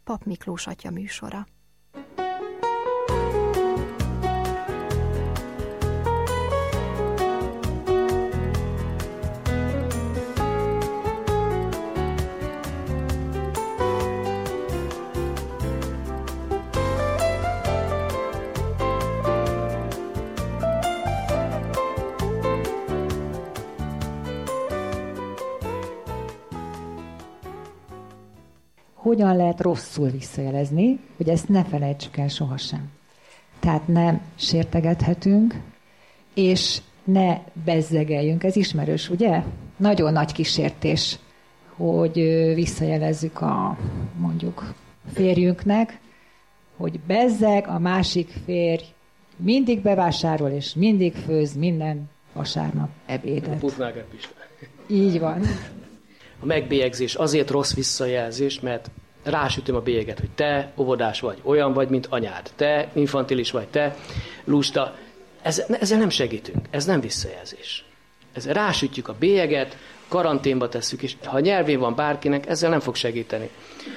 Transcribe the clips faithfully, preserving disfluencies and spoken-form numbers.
Pap Miklós atya műsora. Hogyan lehet rosszul visszajelezni, hogy ezt ne felejtsük el sohasem. Tehát nem sértegethetünk, és ne bezzegeljünk. Ez ismerős, ugye? Nagyon nagy kísértés, hogy visszajelezzük a mondjuk férjünknek, hogy bezzeg, a másik férj mindig bevásárol, és mindig főz minden vasárnap ebédet. Putnáger Pista. Így van. A megbélyegzés azért rossz visszajelzés, mert rásütöm a bélyeget, hogy te óvodás vagy, olyan vagy, mint anyád, te infantilis vagy, te lusta. Ez, ezzel nem segítünk, ez nem visszajelzés. Ez rásütjük a bélyeget, karanténba tesszük, és ha nyelvén van bárkinek, ezzel nem fog segíteni.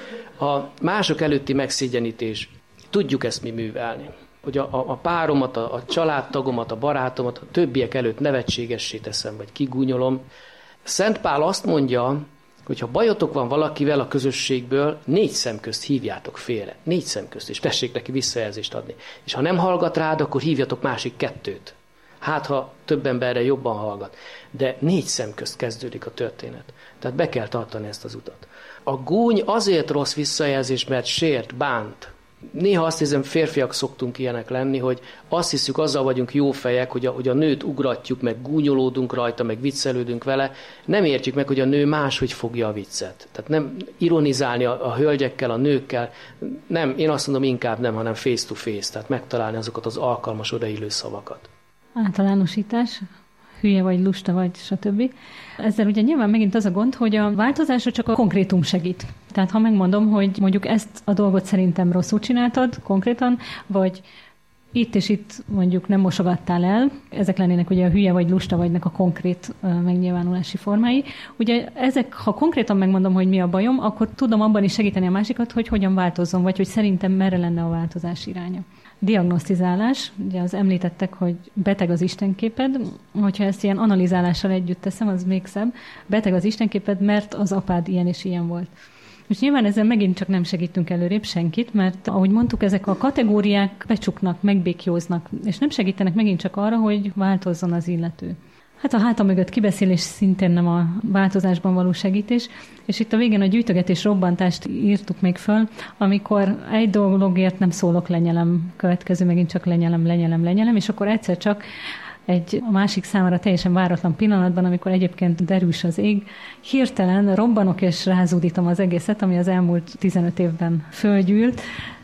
A mások előtti megszégyenítés, tudjuk ezt mi művelni. Hogy a, a, a páromat, a, a családtagomat, a barátomat, a többiek előtt nevetségessé teszem, vagy kigúnyolom. Szent Pál azt mondja, hogy ha bajotok van valakivel a közösségből, négy szem közt hívjátok félre. Négy szem közt, és tessék neki visszajelzést adni. És ha nem hallgat rád, akkor hívjatok másik kettőt. Hát, ha több emberre jobban hallgat. De négy szem közt kezdődik a történet. Tehát be kell tartani ezt az utat. A gúny azért rossz visszajelzés, mert sért, bánt. Néha azt hiszem, férfiak szoktunk ilyenek lenni, hogy azt hiszük, azzal vagyunk jó fejek, hogy a, hogy a nőt ugratjuk, meg gúnyolódunk rajta, meg viccelődünk vele. Nem értjük meg, hogy a nő máshogy fogja a viccet. Tehát nem ironizálni a, a hölgyekkel, a nőkkel. Nem, én azt mondom, inkább nem, hanem face to face. Tehát megtalálni azokat az alkalmas, odaillő szavakat. Általánosítás, hülye vagy, lusta vagy, stb. Ezzel ugye nyilván megint az a gond, hogy a változásra csak a konkrétum segít. Tehát ha megmondom, hogy mondjuk ezt a dolgot szerintem rosszul csináltad konkrétan, vagy itt és itt mondjuk nem mosogattál el, ezek lennének ugye a hülye vagy lusta vagynak a konkrét megnyilvánulási formái. Ugye ezek, ha konkrétan megmondom, hogy mi a bajom, akkor tudom abban is segíteni a másikat, hogy hogyan változzon, vagy hogy szerintem merre lenne a változás iránya. Diagnosztizálás, ugye az említettek, hogy beteg az istenképed, hogyha ezt ilyen analizálással együtt teszem, az még szebb. Beteg az istenképed, mert az apád ilyen és ilyen volt. Most nyilván ezzel megint csak nem segítünk előrébb senkit, mert ahogy mondtuk, ezek a kategóriák becsuknak, megbékjóznak, és nem segítenek megint csak arra, hogy változzon az illető. Hát a háta mögött kibeszélés szintén nem a változásban való segítés, és itt a végén a gyűjtögetés robbantást írtuk még föl, amikor egy dologért nem szólok, lenyelem, következő megint csak lenyelem, lenyelem, lenyelem, és akkor egyszer csak egy a másik számára teljesen váratlan pillanatban, amikor egyébként derűs az ég, hirtelen robbanok és rázúdítom az egészet, ami az elmúlt tizenöt évben fölgyűlt.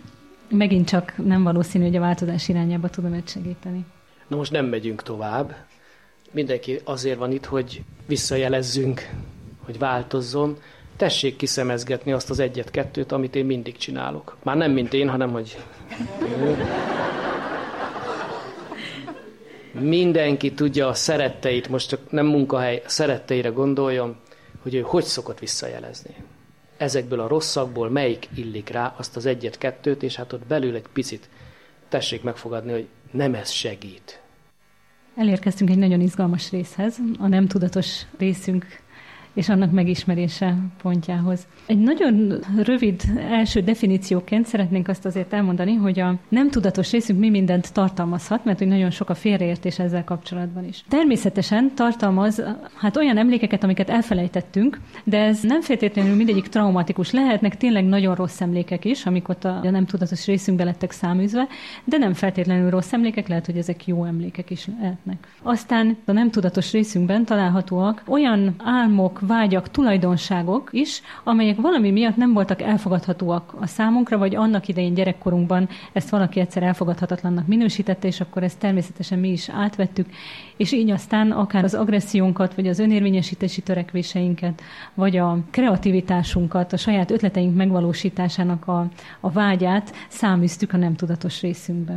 Megint csak nem valószínű, hogy a változás irányába tudom őt segíteni. Na most nem megyünk tovább. Mindenki azért van itt, hogy visszajelezzünk, hogy változzon. Tessék kiszemezgetni azt az egyet-kettőt, amit én mindig csinálok. Már nem mint én, hanem hogy... Mindenki tudja a szeretteit, most csak nem munkahely, a szeretteire gondoljon, hogy ő hogy szokott visszajelezni. Ezekből a rosszakból melyik illik rá azt az egyet-kettőt, és hát ott belül egy picit tessék megfogadni, hogy nem ez segít. Elérkeztünk egy nagyon izgalmas részhez, a nem tudatos részünk és annak megismerése pontjához. Egy nagyon rövid első definícióként szeretnénk azt azért elmondani, hogy a nem tudatos részünk mi mindent tartalmazhat, mert hogy nagyon sok a félreértés ezzel kapcsolatban is. Természetesen tartalmaz hát olyan emlékeket, amiket elfelejtettünk, de ez nem feltétlenül mindegyik traumatikus. Lehetnek tényleg nagyon rossz emlékek is, amik ott a nem tudatos részünkbe lettek száműzve, de nem feltétlenül rossz emlékek, lehet, hogy ezek jó emlékek is lehetnek. Aztán a nem tudatos részünkben találhatóak olyan álmok, vágyak, tulajdonságok is, amelyek valami miatt nem voltak elfogadhatóak a számunkra, vagy annak idején gyerekkorunkban ezt valaki egyszer elfogadhatatlannak minősítette, és akkor ezt természetesen mi is átvettük, és így aztán akár az agressziónkat, vagy az önérvényesítési törekvéseinket, vagy a kreativitásunkat, a saját ötleteink megvalósításának a, a vágyát száműztük a nem tudatos részünkbe.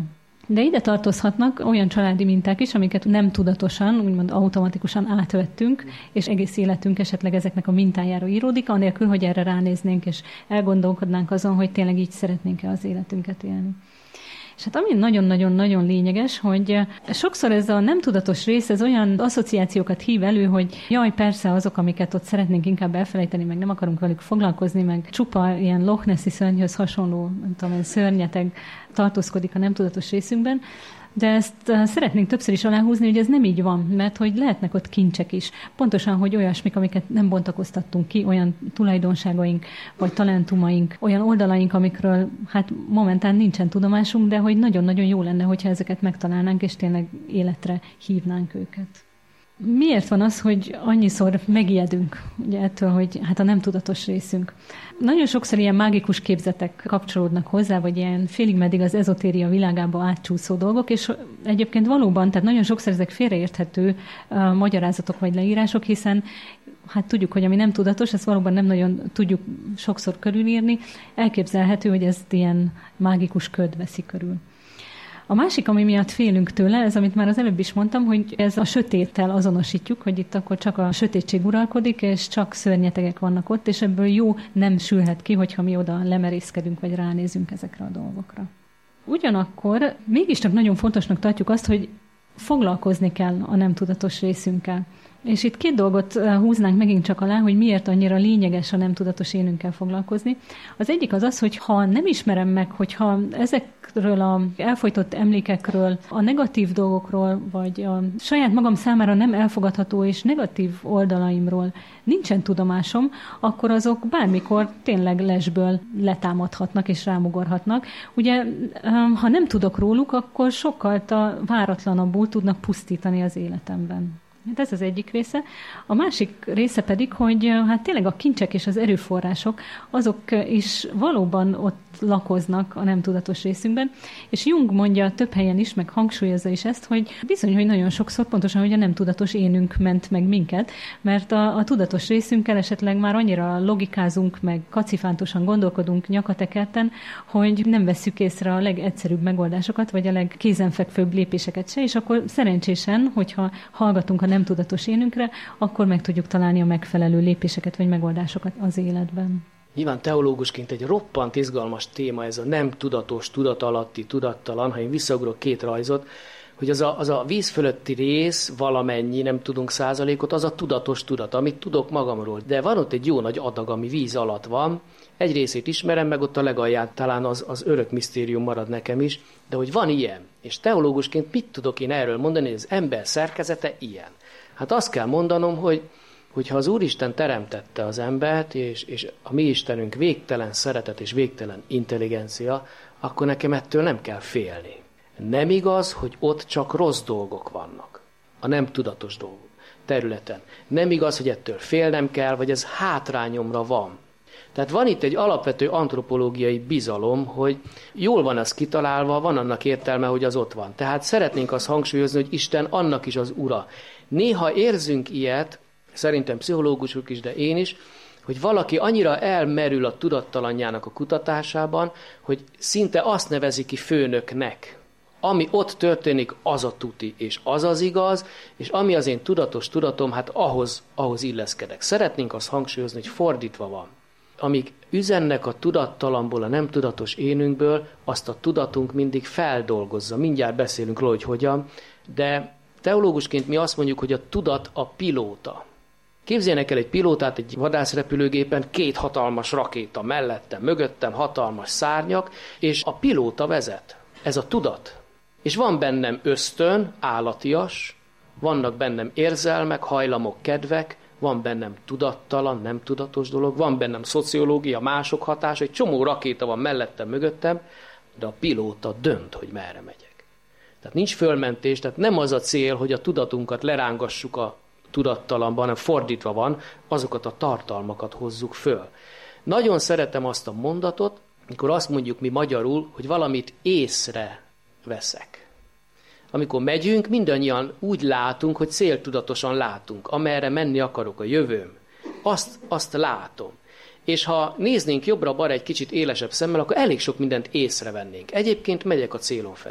De ide tartozhatnak olyan családi minták is, amiket nem tudatosan, úgymond automatikusan átvettünk, és egész életünk esetleg ezeknek a mintájára íródik, anélkül, hogy erre ránéznénk, és elgondolkodnánk azon, hogy tényleg így szeretnénk-e az életünket élni. És hát ami nagyon-nagyon-nagyon lényeges, hogy sokszor ez a nem tudatos rész, ez olyan asszociációkat hív elő, hogy jaj, persze azok, amiket ott szeretnénk inkább elfelejteni, meg nem akarunk velük foglalkozni, meg csupa ilyen Loch Nessi szörnyhöz hasonló, nem tudom, szörnyeteg tartózkodik a nem tudatos részünkben. De ezt szeretnénk többször is aláhúzni, hogy ez nem így van, mert hogy lehetnek ott kincsek is. Pontosan, hogy olyasmik, amiket nem bontakoztattunk ki, olyan tulajdonságaink, vagy talentumaink, olyan oldalaink, amikről hát momentán nincsen tudomásunk, de hogy nagyon-nagyon jó lenne, hogyha ezeket megtalálnánk, és tényleg életre hívnánk őket. Miért van az, hogy annyiszor megijedünk ugye ettől, hogy hát a nem tudatos részünk? Nagyon sokszor ilyen mágikus képzetek kapcsolódnak hozzá, vagy ilyen félig meddig az ezotéria világába átcsúszó dolgok, és egyébként valóban, tehát nagyon sokszor ezek félreérthető uh, magyarázatok vagy leírások, hiszen hát tudjuk, hogy ami nem tudatos, ezt valóban nem nagyon tudjuk sokszor körülírni. Elképzelhető, hogy ezt ilyen mágikus köd veszi körül. A másik, ami miatt félünk tőle, ez, amit már az előbb is mondtam, hogy ez a sötéttel azonosítjuk, hogy itt akkor csak a sötétség uralkodik, és csak szörnyetegek vannak ott, és ebből jó nem sülhet ki, hogyha mi oda lemerészkedünk, vagy ránézünk ezekre a dolgokra. Ugyanakkor mégiscsak nagyon fontosnak tartjuk azt, hogy foglalkozni kell a nem tudatos részünkkel. És itt két dolgot húznánk megint csak alá, hogy miért annyira lényeges a nem tudatos énünkkel foglalkozni. Az egyik az az, hogy ha nem ismerem meg, hogyha ezekről az elfojtott emlékekről, a negatív dolgokról, vagy a saját magam számára nem elfogadható és negatív oldalaimról nincsen tudomásom, akkor azok bármikor tényleg lesből letámadhatnak és rámugorhatnak. Ugye, ha nem tudok róluk, akkor sokkal váratlanabbul tudnak pusztítani az életemben. Hát ez az egyik része. A másik része pedig, hogy hát tényleg a kincsek és az erőforrások, azok is valóban ott lakoznak a nem tudatos részünkben, és Jung mondja több helyen is, meg hangsúlyozza is ezt, hogy bizony, hogy nagyon sokszor pontosan, hogy a nem tudatos énünk ment meg minket, mert a, a tudatos részünkkel esetleg már annyira logikázunk, meg kacifántosan gondolkodunk nyakatekerten, hogy nem vesszük észre a legegyszerűbb megoldásokat, vagy a legkézenfekvőbb lépéseket se, és akkor szerencsésen, hogyha hallgatunk a nem tudatos énünkre, akkor meg tudjuk találni a megfelelő lépéseket, vagy megoldásokat az életben. Nyilván teológusként egy roppant izgalmas téma ez a nem tudatos, tudatalatti, tudattalan, ha én visszaugrok két rajzot, hogy az a, az a víz fölötti rész valamennyi, nem tudunk százalékot, az a tudatos tudat, amit tudok magamról. De van ott egy jó nagy adag, ami víz alatt van, egy részét ismerem, meg ott a legalján talán az, az örök misztérium marad nekem is, de hogy van ilyen. És teológusként mit tudok én erről mondani, hogy az ember szerkezete ilyen? Hát azt kell mondanom, hogy hogyha az Úristen teremtette az embert, és, és a mi Istenünk végtelen szeretet és végtelen intelligencia, akkor nekem ettől nem kell félni. Nem igaz, hogy ott csak rossz dolgok vannak, a nem tudatos dolgok területen. Nem igaz, hogy ettől félnem kell, vagy ez hátrányomra van. Tehát van itt egy alapvető antropológiai bizalom, hogy jól van az kitalálva, van annak értelme, hogy az ott van. Tehát szeretnénk azt hangsúlyozni, hogy Isten annak is az ura. Néha érzünk ilyet, szerintem pszichológusok is, de én is, hogy valaki annyira elmerül a tudattalanjának a kutatásában, hogy szinte azt nevezi ki főnöknek. Ami ott történik, az a tuti, és az az igaz, és ami az én tudatos tudatom, hát ahhoz, ahhoz illeszkedek. Szeretnénk azt hangsúlyozni, hogy fordítva van. Amíg üzennek a tudattalamból, a nem tudatos énünkből, azt a tudatunk mindig feldolgozza. Mindjárt beszélünk róla, hogy hogyan, de teológusként mi azt mondjuk, hogy a tudat a pilóta. Képzeljenek el egy pilótát egy vadászrepülőgépen, két hatalmas rakéta mellettem, mögöttem, hatalmas szárnyak, és a pilóta vezet. Ez a tudat. És van bennem ösztön, állatias, vannak bennem érzelmek, hajlamok, kedvek, van bennem tudattalan, nem tudatos dolog, van bennem szociológia, mások hatása, egy csomó rakéta van mellettem, mögöttem, de a pilóta dönt, hogy merre megyek. Tehát nincs fölmentés, tehát nem az a cél, hogy a tudatunkat lerángassuk a tudattalanban, hanem fordítva van, azokat a tartalmakat hozzuk föl. Nagyon szeretem azt a mondatot, amikor azt mondjuk mi magyarul, hogy valamit észre veszek. Amikor megyünk, mindannyian úgy látunk, hogy céltudatosan látunk. Amerre menni akarok, a jövőm. Azt, azt látom. És ha néznénk jobbra-balra egy kicsit élesebb szemmel, akkor elég sok mindent észrevennénk. Egyébként megyek a célom felé.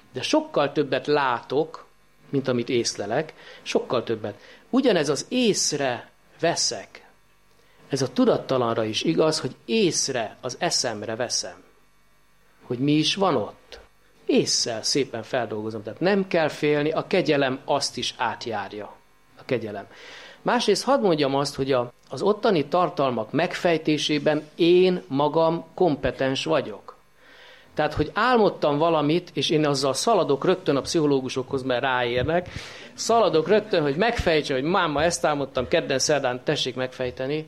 De sokkal többet látok, mint amit észlelek, sokkal többet. Ugyanez az észre veszek. Ez a tudattalanra is igaz, hogy észre, az eszemre veszem. Hogy mi is van ott. Ésszel szépen feldolgozom. Tehát nem kell félni, a kegyelem azt is átjárja. A kegyelem. Másrészt hadd mondjam azt, hogy a, az ottani tartalmak megfejtésében én magam kompetens vagyok. Tehát, hogy álmodtam valamit, és én azzal szaladok rögtön a pszichológusokhoz, mert ráérnek, szaladok rögtön, hogy megfejtse, hogy máma ezt álmodtam, kedden, szerdán tessék megfejteni.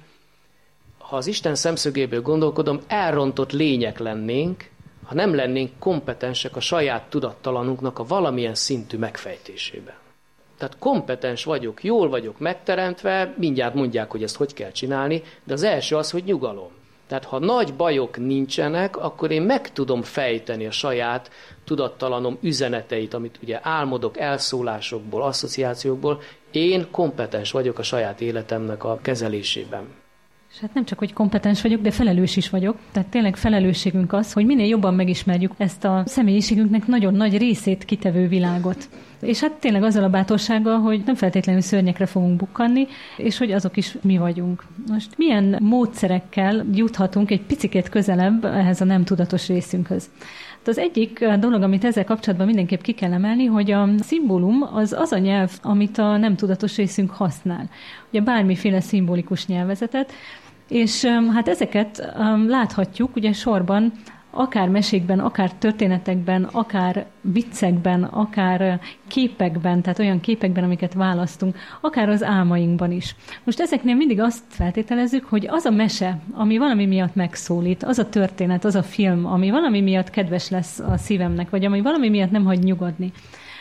Ha az Isten szemszögéből gondolkodom, elrontott lények lennénk, ha nem lennénk kompetensek a saját tudattalanunknak a valamilyen szintű megfejtésében. Tehát kompetens vagyok, jól vagyok megteremtve, mindjárt mondják, hogy ezt hogy kell csinálni, de az első az, hogy nyugalom. Tehát ha nagy bajok nincsenek, akkor én meg tudom fejteni a saját tudattalanom üzeneteit, amit ugye álmodok, elszólásokból, asszociációkból. Én kompetens vagyok a saját életemnek a kezelésében. És hát nem csak, hogy kompetens vagyok, de felelős is vagyok. Tehát tényleg felelősségünk az, hogy minél jobban megismerjük ezt a személyiségünknek nagyon nagy részét kitevő világot. És hát tényleg azzal a bátorsággal, hogy nem feltétlenül szörnyekre fogunk bukkanni, és hogy azok is mi vagyunk. Most milyen módszerekkel juthatunk egy picikét közelebb ehhez a nem tudatos részünkhöz? Az egyik dolog, amit ezzel kapcsolatban mindenképp ki kell emelni, hogy a szimbólum az az a nyelv, amit a nem tudatos részünk használ. Ugye bármiféle szimbolikus nyelvezetet, és hát ezeket láthatjuk ugye sorban, akár mesékben, akár történetekben, akár viccekben, akár képekben, tehát olyan képekben, amiket választunk, akár az álmainkban is. Most ezeknél mindig azt feltételezzük, hogy az a mese, ami valami miatt megszólít, az a történet, az a film, ami valami miatt kedves lesz a szívemnek, vagy ami valami miatt nem hagy nyugodni,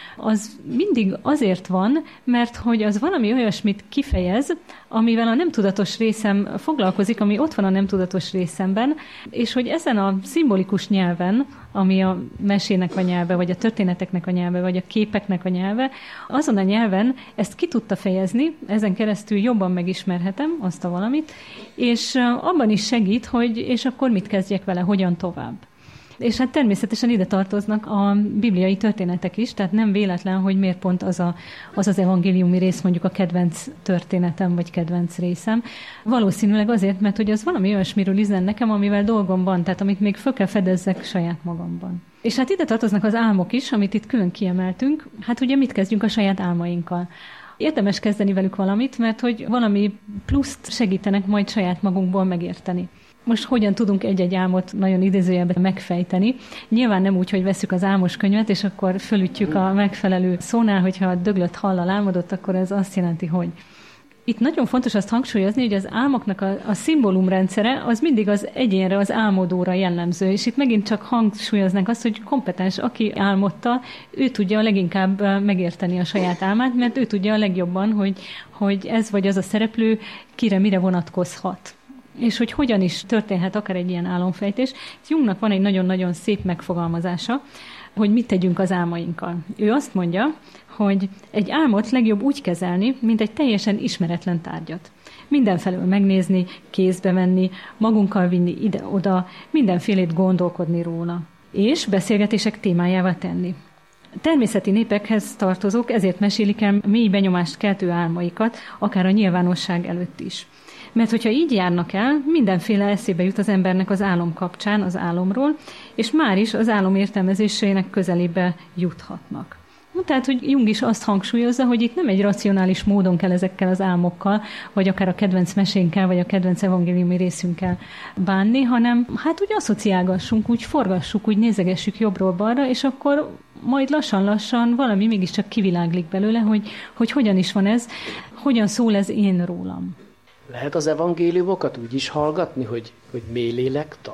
az mindig azért van, mert hogy az valami olyasmit kifejez, amivel a nem tudatos részem foglalkozik, ami ott van a nem tudatos részemben, és hogy ezen a szimbolikus nyelven, ami a mesének a nyelve, vagy a történeteknek a nyelve, vagy a képeknek a nyelve, azon a nyelven ezt ki tudta fejezni, ezen keresztül jobban megismerhetem azt a valamit, és abban is segít, hogy és akkor mit kezdjek vele, hogyan tovább. És hát természetesen ide tartoznak a bibliai történetek is, tehát nem véletlen, hogy miért pont az a, az, az evangéliumi rész mondjuk a kedvenc történetem, vagy kedvenc részem. Valószínűleg azért, mert hogy az valami olyasmiről üzen nekem, amivel dolgom van, tehát amit még föl kell fedezzek saját magamban. És hát ide tartoznak az álmok is, amit itt külön kiemeltünk. Hát ugye mit kezdjünk a saját álmainkkal? Érdemes kezdeni velük valamit, mert hogy valami pluszt segítenek majd saját magunkból megérteni. Most hogyan tudunk egy-egy álmot nagyon idézőjelben megfejteni? Nyilván nem úgy, hogy vesszük az álmos könyvet, és akkor fölütjük a megfelelő szónál, hogyha a döglött hallal álmodott, akkor ez azt jelenti, hogy. Itt nagyon fontos azt hangsúlyozni, hogy az álmoknak a, a szimbólumrendszere az mindig az egyénre, az álmodóra jellemző, és itt megint csak hangsúlyoznánk azt, hogy kompetens, aki álmodta, ő tudja a leginkább megérteni a saját álmát, mert ő tudja a legjobban, hogy, hogy ez vagy az a szereplő kire, mire vonatkozhat. És hogy hogyan is történhet akár egy ilyen álomfejtés. Jungnak van egy nagyon-nagyon szép megfogalmazása, hogy mit tegyünk az álmainkkal. Ő azt mondja, hogy egy álmot legjobb úgy kezelni, mint egy teljesen ismeretlen tárgyat. Mindenfelől megnézni, kézbe venni, magunkkal vinni ide-oda, mindenfélét gondolkodni róla. És beszélgetések témájává tenni. Természeti népekhez tartozók ezért mesélik el mély benyomást keltő álmaikat, akár a nyilvánosság előtt is. Mert hogyha így járnak el, mindenféle eszébe jut az embernek az álom kapcsán, az álomról, és már is az álom értelmezésének közelébe juthatnak. Tehát, hogy Jung is azt hangsúlyozza, hogy itt nem egy racionális módon kell ezekkel az álmokkal, vagy akár a kedvenc mesénkkel, vagy a kedvenc evangéliumi részünkkel bánni, hanem hát úgy asszociálgassunk, úgy forgassuk, úgy nézegessük jobbról-balra, és akkor majd lassan-lassan valami mégiscsak kiviláglik belőle, hogy, hogy hogyan is van ez, hogyan szól ez én rólam. Lehet az evangéliumokat úgy is hallgatni, hogy, hogy mély lélektan?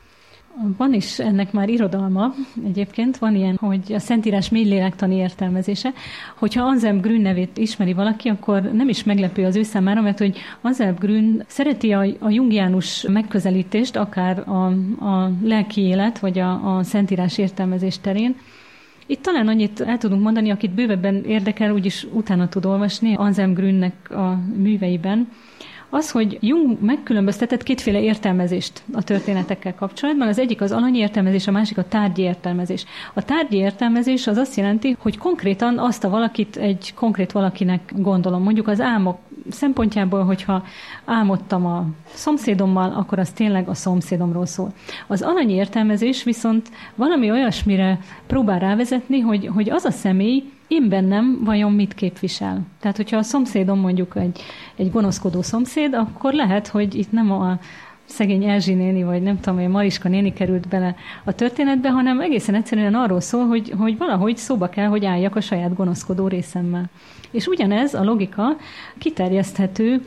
Van is ennek már irodalma, egyébként van ilyen, hogy a Szentírás mély lélektani értelmezése. Hogyha Anselm Grün nevét ismeri valaki, akkor nem is meglepő az ő számára, mert hogy Anselm Grün szereti a, a jungiánus megközelítést, akár a, a lelki élet, vagy a, a Szentírás értelmezés terén. Itt talán annyit el tudunk mondani, akit bővebben érdekel, úgyis utána tud olvasni Anselm Grünnek a műveiben, az, hogy Jung megkülönböztetett kétféle értelmezést a történetekkel kapcsolatban. Az egyik az alanyi értelmezés, a másik a tárgyi értelmezés. A tárgyi értelmezés az azt jelenti, hogy konkrétan azt a valakit egy konkrét valakinek gondolom. Mondjuk az álmok szempontjából, hogyha álmodtam a szomszédommal, akkor az tényleg a szomszédomról szól. Az alanyi értelmezés viszont valami olyasmire próbál rávezetni, hogy, hogy az a személy én bennem vajon mit képvisel. Tehát, hogyha a szomszédom mondjuk egy, egy gonoszkodó szomszéd, akkor lehet, hogy itt nem a szegény Erzsi néni, vagy nem tudom, hogy Mariska néni került bele a történetbe, hanem egészen egyszerűen arról szól, hogy, hogy valahogy szóba kell, hogy álljak a saját gonoszkodó részemmel. És ugyanez a logika kiterjeszthető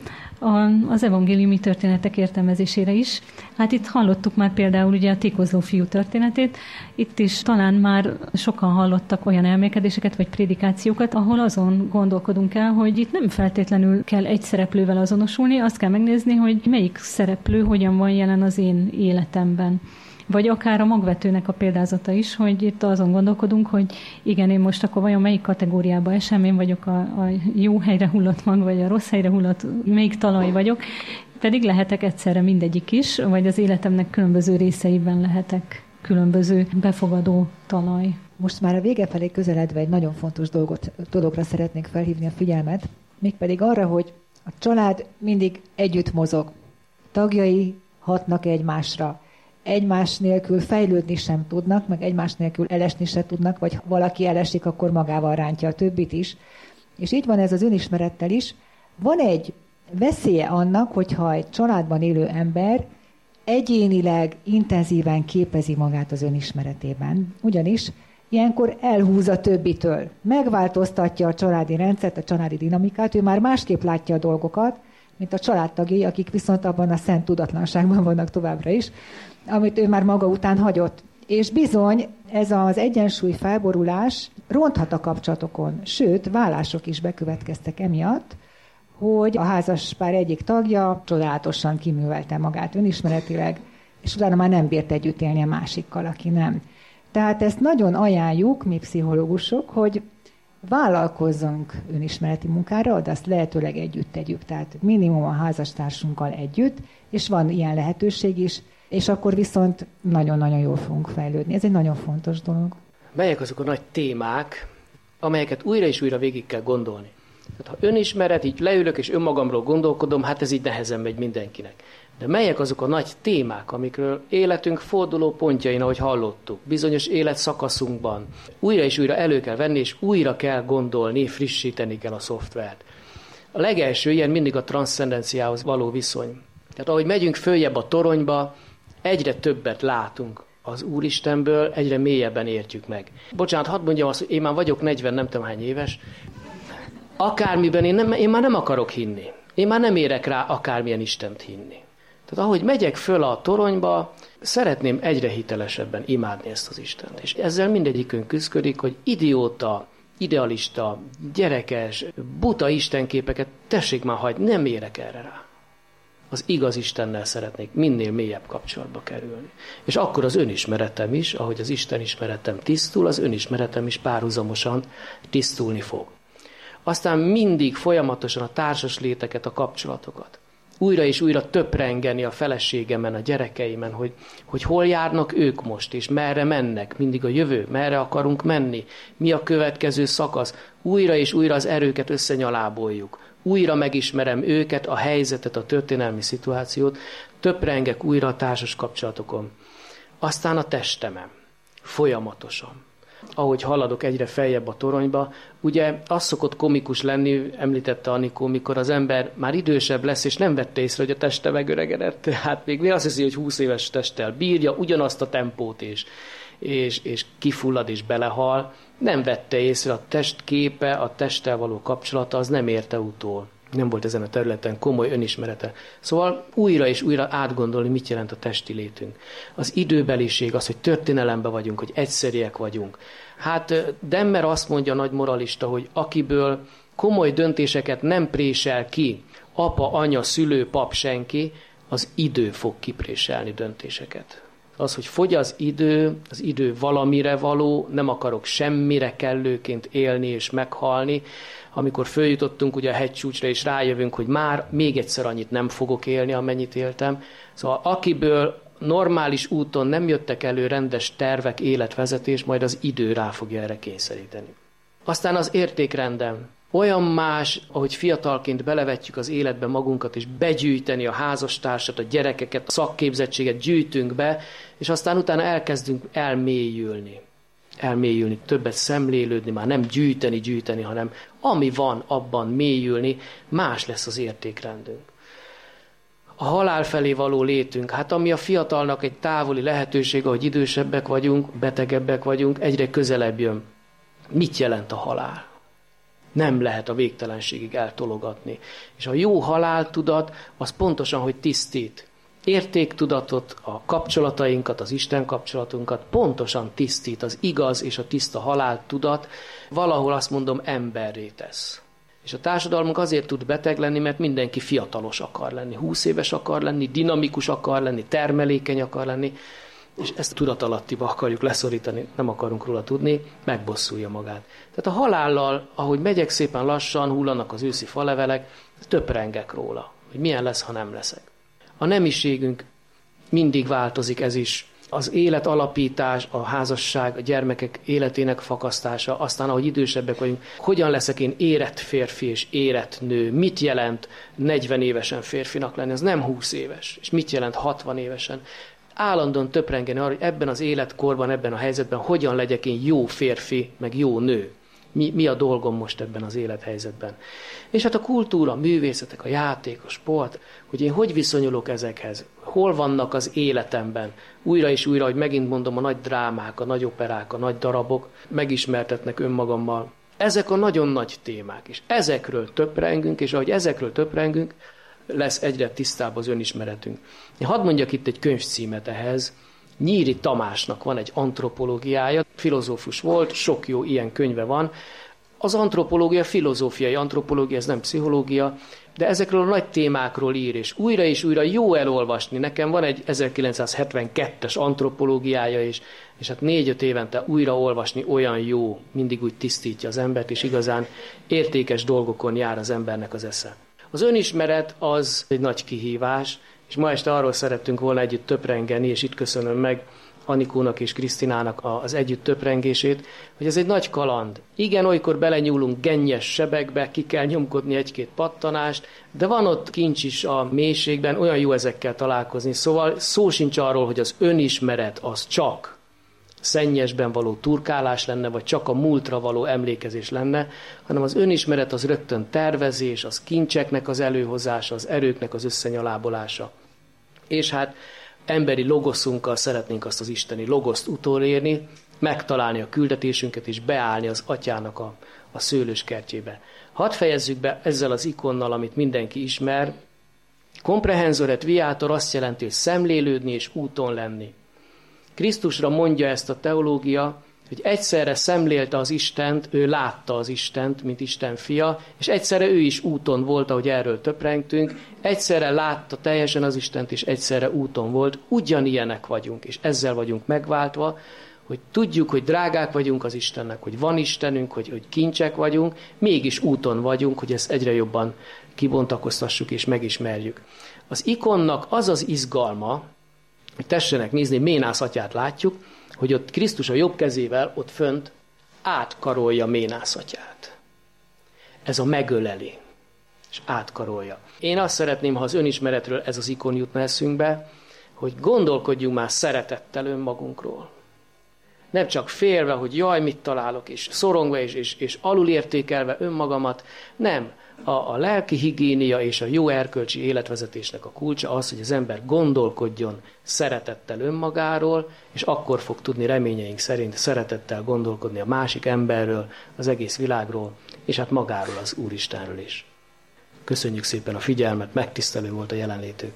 az evangéliumi történetek értelmezésére is. Hát itt hallottuk már például ugye a tékozló fiú történetét, itt is talán már sokan hallottak olyan elmélkedéseket vagy prédikációkat, ahol azon gondolkodunk el, hogy itt nem feltétlenül kell egy szereplővel azonosulni, azt kell megnézni, hogy melyik szereplő hogyan van jelen az én életemben. Vagy akár a magvetőnek a példázata is, hogy itt azon gondolkodunk, hogy igen, én most akkor vajon melyik kategóriába esem, én vagyok a, a jó helyre hullott mag, vagy a rossz helyre hullott, melyik talaj vagyok, pedig lehetek egyszerre mindegyik is, vagy az életemnek különböző részeiben lehetek különböző befogadó talaj. Most már a vége felé közeledve egy nagyon fontos dolgot, dologra szeretnék felhívni a figyelmet, mégpedig arra, hogy a család mindig együtt mozog. Tagjai hatnak egymásra. Egymás nélkül fejlődni sem tudnak, meg egymás nélkül elesni se tudnak, vagy valaki elesik, akkor magával rántja a többit is. És így van ez az önismerettel is. Van egy veszélye annak, hogyha egy családban élő ember egyénileg, intenzíven képezi magát az önismeretében. Ugyanis ilyenkor elhúz a többitől. Megváltoztatja a családi rendszert, a családi dinamikát, ő már másképp látja a dolgokat, mint a családtagjai, akik viszont abban a szent tudatlanságban vannak továbbra is, amit ő már maga után hagyott. És bizony, ez az egyensúly felborulás ronthat a kapcsolatokon, sőt, válások is bekövetkeztek emiatt, hogy a házaspár egyik tagja csodálatosan kiművelte magát önismeretileg, és utána már nem bírt együtt élni a másikkal, aki nem. Tehát ezt nagyon ajánljuk, mi pszichológusok, hogy vállalkozzunk önismereti munkára, de azt lehetőleg együtt tegyük, tehát minimum a házastársunkkal együtt, és van ilyen lehetőség is, és akkor viszont nagyon-nagyon jól fogunk fejlődni. Ez egy nagyon fontos dolog. Melyek azok a nagy témák, amelyeket újra és újra végig kell gondolni? Tehát, ha önismeret, így leülök és önmagamról gondolkodom, hát ez így nehezen megy mindenkinek. De melyek azok a nagy témák, amikről életünk forduló pontjain, ahogy hallottuk, bizonyos életszakaszunkban újra és újra elő kell venni, és újra kell gondolni, frissíteni kell a szoftvert. A legelső ilyen mindig a transzcendenciához való viszony. Tehát ahogy megyünk följebb a toronyba, egyre többet látunk az Úristenből, egyre mélyebben értjük meg. Bocsánat, hadd mondjam azt, hogy én már vagyok negyven, nem tudom hány éves, akármiben én, nem, én már nem akarok hinni. Én már nem érek rá akármilyen Istent hinni. Tehát ahogy megyek föl a toronyba, szeretném egyre hitelesebben imádni ezt az Istent. És ezzel mindegyikünk küszködik, hogy idióta, idealista, gyerekes, buta istenképeket tessék már hagyni, nem érek erre rá. Az igaz Istennel szeretnék minél mélyebb kapcsolatba kerülni. És akkor az önismeretem is, ahogy az Isten ismeretem tisztul, az önismeretem is párhuzamosan tisztulni fog. Aztán mindig folyamatosan a társas léteket, a kapcsolatokat. Újra és újra töprengeni a feleségemen, a gyerekeimen, hogy, hogy hol járnak ők most, és merre mennek, mindig a jövő, merre akarunk menni, mi a következő szakasz. Újra és újra az erőket összenyaláboljuk. Újra megismerem őket, a helyzetet, a történelmi szituációt, töprengek újra a társas kapcsolatokon. Aztán a testemen, folyamatosan. Ahogy haladok egyre feljebb a toronyba, ugye az szokott komikus lenni, említette Anikó, mikor az ember már idősebb lesz, és nem vette észre, hogy a teste megöregedett. Hát még azt hiszi, hogy húsz éves testtel bírja ugyanazt a tempót, és, és, és kifullad és belehal. Nem vette észre, a test képe, a testtel való kapcsolata, az nem érte utól. Nem volt ezen a területen komoly önismerete. Szóval újra és újra átgondolni, mit jelent a testi létünk. Az időbeliség, az, hogy történelemben vagyunk, hogy egyszeriek vagyunk. Hát Demmer azt mondja, nagy moralista, hogy akiből komoly döntéseket nem présel ki apa, anya, szülő, pap, senki, az idő fog kipréselni döntéseket. Az, hogy fogy az idő, az idő valamire való, nem akarok semmire kellőként élni és meghalni. Amikor följutottunk ugye a hegycsúcsra, és rájövünk, hogy már még egyszer annyit nem fogok élni, amennyit éltem. Szóval akiből normális úton nem jöttek elő rendes tervek, életvezetés, majd az idő rá fogja erre kényszeríteni. Aztán az értékrendem. Olyan más, ahogy fiatalként belevetjük az életbe magunkat, és begyűjteni a házastársat, a gyerekeket, a szakképzettséget gyűjtünk be, és aztán utána elkezdünk elmélyülni. Elmélyülni, többet szemlélődni, már nem gyűjteni, gyűjteni, hanem ami van, abban mélyülni, más lesz az értékrendünk. A halál felé való létünk, hát ami a fiatalnak egy távoli lehetőség, ahogy idősebbek vagyunk, betegebbek vagyunk, egyre közelebb jön. Mit jelent a halál? Nem lehet a végtelenségig eltologatni. És a jó haláltudat az pontosan, hogy tisztít. Értéktudatot, a kapcsolatainkat, az Isten kapcsolatunkat pontosan tisztít. Az igaz és a tiszta haláltudat valahol azt mondom emberré tesz. És a társadalmunk azért tud beteg lenni, mert mindenki fiatalos akar lenni, húsz éves akar lenni, dinamikus akar lenni, termelékeny akar lenni, és ezt tudatalattiba akarjuk leszorítani, nem akarunk róla tudni, megbosszulja magát. Tehát a halállal, ahogy megyek szépen lassan, hullanak az őszi falevelek, töprengek róla, hogy milyen lesz, ha nem leszek. A nemiségünk mindig változik, ez is. Az élet alapítás, a házasság, a gyermekek életének fakasztása, aztán ahogy idősebbek vagyunk, hogyan leszek én érett férfi és érett nő, mit jelent negyven évesen férfinak lenni, az nem húsz éves, és mit jelent hatvan évesen. Állandóan töprengeni arra, hogy ebben az életkorban, ebben a helyzetben hogyan legyek én jó férfi, meg jó nő. Mi, mi a dolgom most ebben az élethelyzetben. És hát a kultúra, a művészetek, a játék, a sport, hogy én hogy viszonyulok ezekhez, hol vannak az életemben. Újra és újra, hogy megint mondom, a nagy drámák, a nagy operák, a nagy darabok megismertetnek önmagammal. Ezek a nagyon nagy témák, és ezekről töprengünk, és ahogy ezekről töprengünk, lesz egyre tisztább az önismeretünk. Én hadd mondjak itt egy könyvcímet ehhez. Nyíri Tamásnak van egy antropológiája, filozófus volt, sok jó ilyen könyve van. Az antropológia, filozófiai antropológia, ez nem pszichológia, de ezekről a nagy témákról ír, és újra és újra jó elolvasni. Nekem van egy ezerkilencszázhetvenkettes antropológiája is, és hát négy-öt évente újra olvasni olyan jó, mindig úgy tisztítja az embert, és igazán értékes dolgokon jár az embernek az esze. Az önismeret az egy nagy kihívás, és ma este arról szerettünk volna együtt töprengeni, és itt köszönöm meg Anikónak és Krisztinának az együtt töprengését, hogy ez egy nagy kaland. Igen, olykor belenyúlunk gennyes sebekbe, ki kell nyomkodni egy-két pattanást, de van ott kincs is a mélységben, olyan jó ezekkel találkozni. Szóval szó sincs arról, hogy az önismeret az csak szennyesben való turkálás lenne, vagy csak a múltra való emlékezés lenne, hanem az önismeret az rögtön tervezés, az kincseknek az előhozása, az erőknek az összenyalábolása. És hát emberi logoszunkkal szeretnénk azt az isteni logoszt utolérni, megtalálni a küldetésünket és beállni az atyának a, a szőlőskertjébe. Hadd fejezzük be ezzel az ikonnal, amit mindenki ismer. Comprehensor et viator azt jelenti, hogy szemlélődni és úton lenni. Krisztusra mondja ezt a teológia, hogy egyszerre szemlélte az Istent, ő látta az Istent, mint Isten fia, és egyszerre ő is úton volt, ahogy erről töprengtünk, egyszerre látta teljesen az Istent, és egyszerre úton volt, ugyanilyenek vagyunk, és ezzel vagyunk megváltva, hogy tudjuk, hogy drágák vagyunk az Istennek, hogy van Istenünk, hogy, hogy kincsek vagyunk, mégis úton vagyunk, hogy ezt egyre jobban kibontakoztassuk és megismerjük. Az ikonnak az az izgalma, hogy tessenek nézni, Ménász atyát látjuk, hogy ott Krisztus a jobb kezével ott fönt átkarolja Ménász atyát. Ez a megöleli, és átkarolja. Én azt szeretném, ha az önismeretről ez az ikon jutna eszünkbe, hogy gondolkodjunk már szeretettel önmagunkról. Nem csak félve, hogy jaj, mit találok, és szorongva, és, és, és alulértékelve önmagamat, nem. A, a lelki higiénia és a jó erkölcsi életvezetésnek a kulcsa az, hogy az ember gondolkodjon szeretettel önmagáról, és akkor fog tudni reményeink szerint szeretettel gondolkodni a másik emberről, az egész világról, és hát magáról, az Úristenről is. Köszönjük szépen a figyelmet, megtisztelő volt a jelenlétük.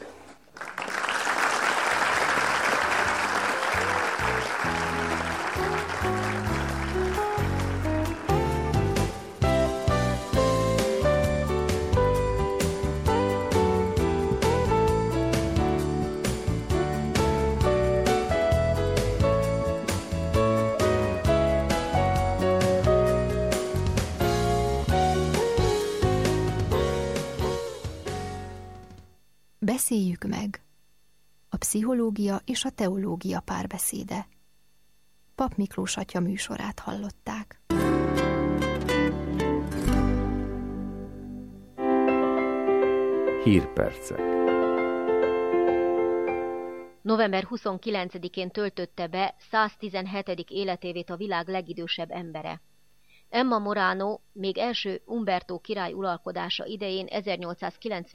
Beszéljük meg. A pszichológia és a teológia párbeszéde. Pap Miklós atya műsorát hallották. Hírpercek. november huszonkilencedikén töltötte be száztizenhetedik életévét a világ legidősebb embere. Emma Morano még első Umberto király uralkodása idején ezernyolcszázkilencven